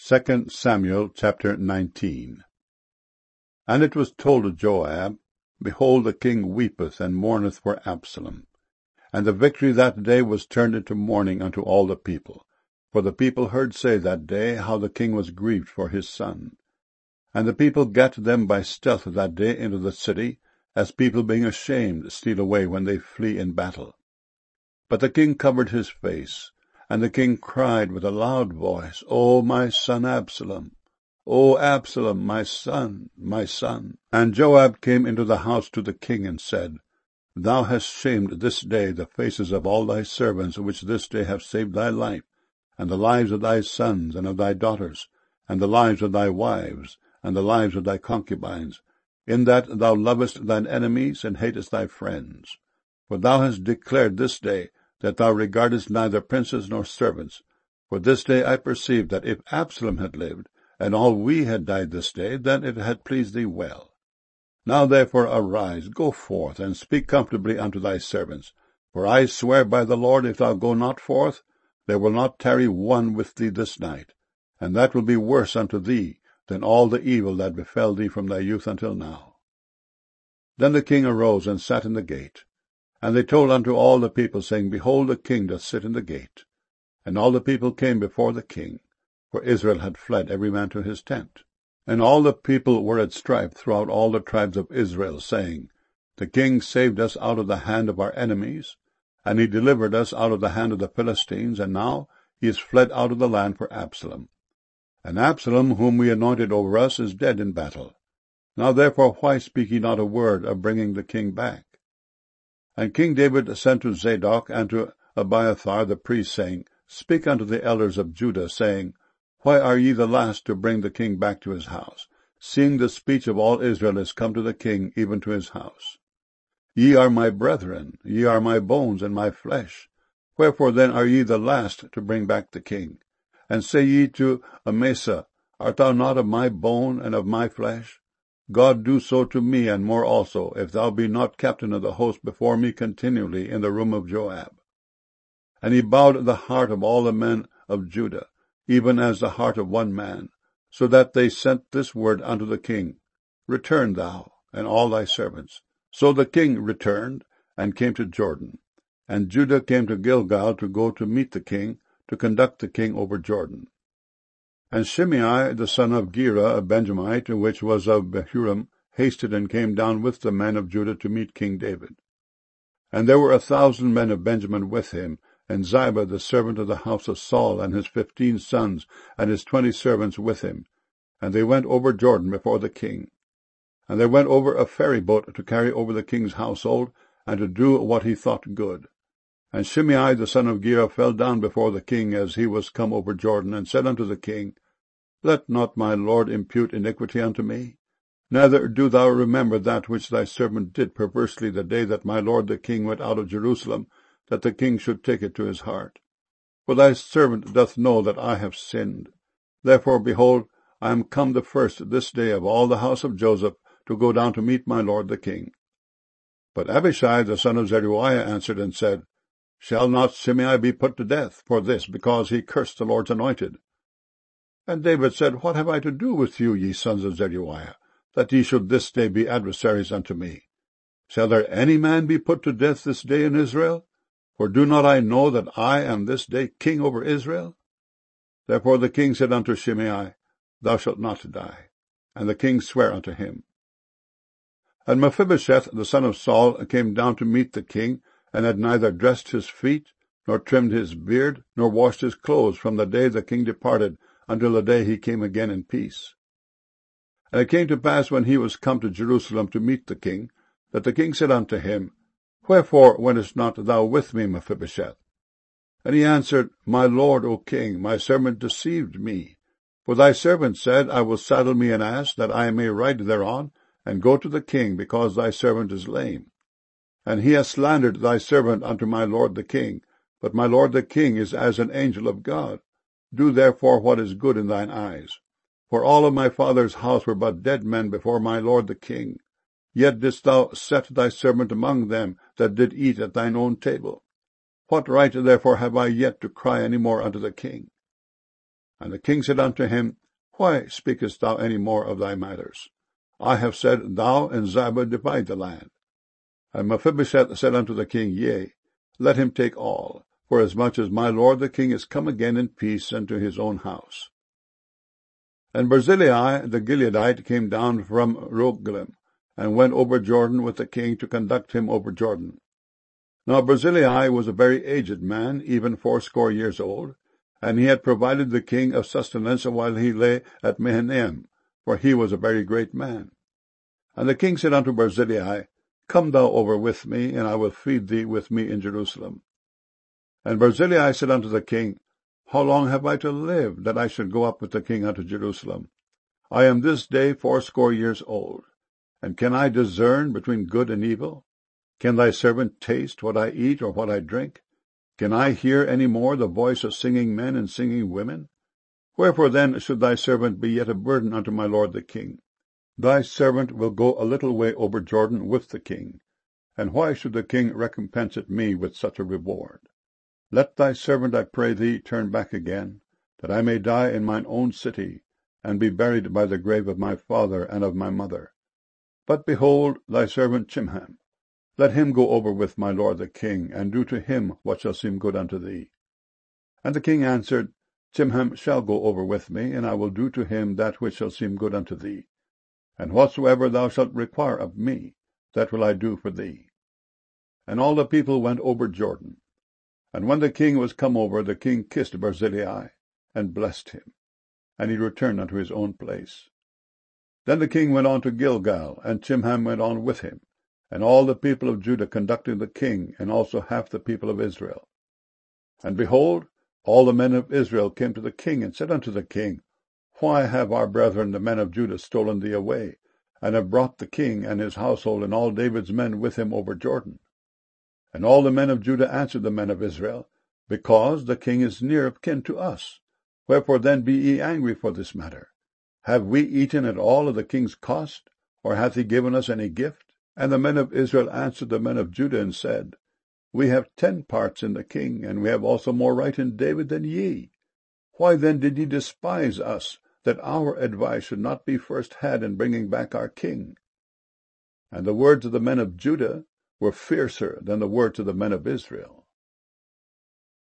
2 Samuel chapter 19. And it was told to Joab, Behold, the king weepeth and mourneth for Absalom. And the victory that day was turned into mourning unto all the people. For the people heard say that day how the king was grieved for his son. And the people gat them by stealth that day into the city, as people being ashamed steal away when they flee in battle. But the king covered his face, and the king cried with a loud voice, O my son Absalom! O Absalom, my son, my son! And Joab came into the house to the king, and said, Thou hast shamed this day the faces of all thy servants, which this day have saved thy life, and the lives of thy sons and of thy daughters, and the lives of thy wives, and the lives of thy concubines, in that thou lovest thine enemies, and hatest thy friends. For thou hast declared this day that thou regardest neither princes nor servants. For this day I perceive that if Absalom had lived, and all we had died this day, then it had pleased thee well. Now therefore arise, go forth, and speak comfortably unto thy servants. For I swear by the Lord, if thou go not forth, there will not tarry one with thee this night, and that will be worse unto thee than all the evil that befell thee from thy youth until now. Then the king arose and sat in the gate. And they told unto all the people, saying, Behold, the king doth sit in the gate. And all the people came before the king, for Israel had fled every man to his tent. And all the people were at strife throughout all the tribes of Israel, saying, The king saved us out of the hand of our enemies, and he delivered us out of the hand of the Philistines, and now he is fled out of the land for Absalom. And Absalom, whom we anointed over us, is dead in battle. Now therefore why speak ye not a word of bringing the king back? And King David sent to Zadok and to Abiathar the priest, saying, Speak unto the elders of Judah, saying, Why are ye the last to bring the king back to his house, seeing the speech of all Israel is come to the king, even to his house? Ye are my brethren, ye are my bones and my flesh. Wherefore then are ye the last to bring back the king? And say ye to Amasa, Art thou not of my bone and of my flesh? God do so to me, and more also, if thou be not captain of the host before me continually in the room of Joab. And he bowed the heart of all the men of Judah, even as the heart of one man, so that they sent this word unto the king, Return thou, and all thy servants. So the king returned, and came to Jordan. And Judah came to Gilgal to go to meet the king, to conduct the king over Jordan. And Shimei the son of Gera, a Benjamite, which was of Bahurim, hasted and came down with the men of Judah to meet King David. And there were 1,000 men of Benjamin with him, and Ziba the servant of the house of Saul, and his 15 sons, and his 20 servants with him. And they went over Jordan before the king. And there went over a ferry boat to carry over the king's household, and to do what he thought good. And Shimei the son of Gera fell down before the king as he was come over Jordan, and said unto the king, Let not my lord impute iniquity unto me. Neither do thou remember that which thy servant did perversely the day that my lord the king went out of Jerusalem, that the king should take it to his heart. For thy servant doth know that I have sinned. Therefore, behold, I am come the first this day of all the house of Joseph to go down to meet my lord the king. But Abishai the son of Zeruiah answered and said, Shall not Shimei be put to death for this, because he cursed the Lord's anointed? And David said, What have I to do with you, ye sons of Zeruiah, that ye should this day be adversaries unto me? Shall there any man be put to death this day in Israel? For do not I know that I am this day king over Israel? Therefore the king said unto Shimei, Thou shalt not die. And the king sware unto him. And Mephibosheth the son of Saul came down to meet the king, and had neither dressed his feet, nor trimmed his beard, nor washed his clothes, from the day the king departed until the day he came again in peace. And it came to pass, when he was come to Jerusalem to meet the king, that the king said unto him, Wherefore wentest not thou with me, Mephibosheth? And he answered, My lord, O king, my servant deceived me. For thy servant said, I will saddle me an ass, that I may ride thereon, and go to the king, because thy servant is lame. And he has slandered thy servant unto my lord the king, but my lord the king is as an angel of God. Do therefore what is good in thine eyes. For all of my father's house were but dead men before my lord the king. Yet didst thou set thy servant among them that did eat at thine own table. What right therefore have I yet to cry any more unto the king? And the king said unto him, Why speakest thou any more of thy matters? I have said, Thou and Ziba divide the land. And Mephibosheth said unto the king, Yea, let him take all, forasmuch as my lord the king is come again in peace unto his own house. And Barzillai the Gileadite came down from Rogelim, and went over Jordan with the king to conduct him over Jordan. Now Barzillai was a very aged man, even 80 years old, and he had provided the king of sustenance while he lay at Mahanaim, for he was a very great man. And the king said unto Barzillai, Come thou over with me, and I will feed thee with me in Jerusalem. And Barzillai said unto the king, How long have I to live, that I should go up with the king unto Jerusalem? I am this day 80 years old, and can I discern between good and evil? Can thy servant taste what I eat or what I drink? Can I hear any more the voice of singing men and singing women? Wherefore then should thy servant be yet a burden unto my lord the king? Thy servant will go a little way over Jordan with the king, and why should the king recompense it me with such a reward? Let thy servant, I pray thee, turn back again, that I may die in mine own city, and be buried by the grave of my father and of my mother. But behold thy servant Chimham. Let him go over with my lord the king, and do to him what shall seem good unto thee. And the king answered, Chimham shall go over with me, and I will do to him that which shall seem good unto thee. And whatsoever thou shalt require of me, that will I do for thee. And all the people went over Jordan. And when the king was come over, the king kissed Barzillai, and blessed him. And he returned unto his own place. Then the king went on to Gilgal, and Chimham went on with him, and all the people of Judah conducting the king, and also half the people of Israel. And behold, all the men of Israel came to the king, and said unto the king, Why have our brethren the men of Judah stolen thee away, and have brought the king and his household and all David's men with him over Jordan? And all the men of Judah answered the men of Israel, Because the king is near of kin to us. Wherefore then be ye angry for this matter? Have we eaten at all of the king's cost, or hath he given us any gift? And the men of Israel answered the men of Judah, and said, We have 10 parts in the king, and we have also more right in David than ye. Why then did ye despise us, that our advice should not be first had in bringing back our king? And the words of the men of Judah were fiercer than the words of the men of Israel.